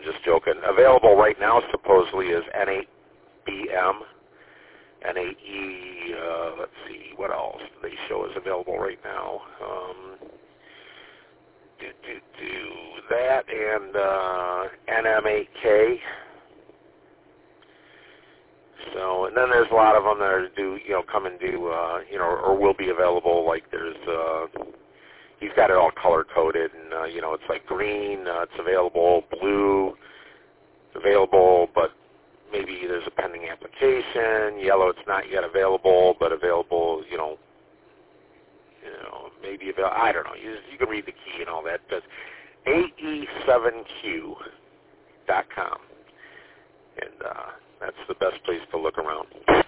just joking. Available right now supposedly is N8BM, N8E, let's see, what else do they show is available right now? That and NM8K. So, and then there's a lot of them that are due, come and do, or will be available. Like there's, he's got it all color coded, and it's like green, it's available, blue, it's available, but maybe there's a pending application. Yellow, it's not yet available, but available, maybe available. I don't know. You can read the key and all that. But AE7Q.com, and that's the best place to look around.